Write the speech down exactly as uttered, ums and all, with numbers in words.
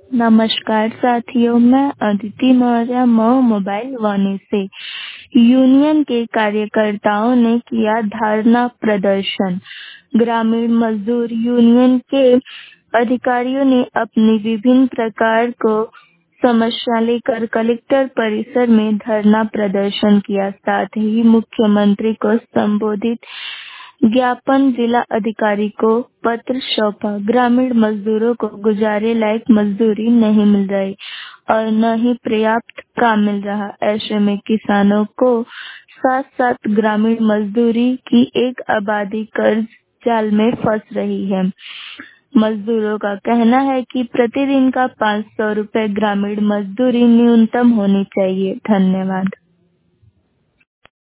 नमस्कार साथियों, मैं अदिति मौर्य मऊ मोबाइल वानी से। यूनियन के कार्यकर्ताओं ने किया धरना प्रदर्शन। ग्रामीण मजदूर यूनियन के अधिकारियों ने अपनी विभिन्न प्रकार को समस्या लेकर कलेक्टर परिसर में धरना प्रदर्शन किया। साथ ही मुख्यमंत्री को संबोधित ज्ञापन जिला अधिकारी को पत्र सौंपा। ग्रामीण मजदूरों को गुजारे लायक मजदूरी नहीं मिल रही और न ही पर्याप्त काम मिल रहा। ऐसे में किसानों को साथ साथ ग्रामीण मजदूरी की एक आबादी कर्ज जाल में फंस रही है। मजदूरों का कहना है कि प्रतिदिन का पाँच सौ रुपए ग्रामीण मजदूरी न्यूनतम होनी चाहिए। धन्यवाद।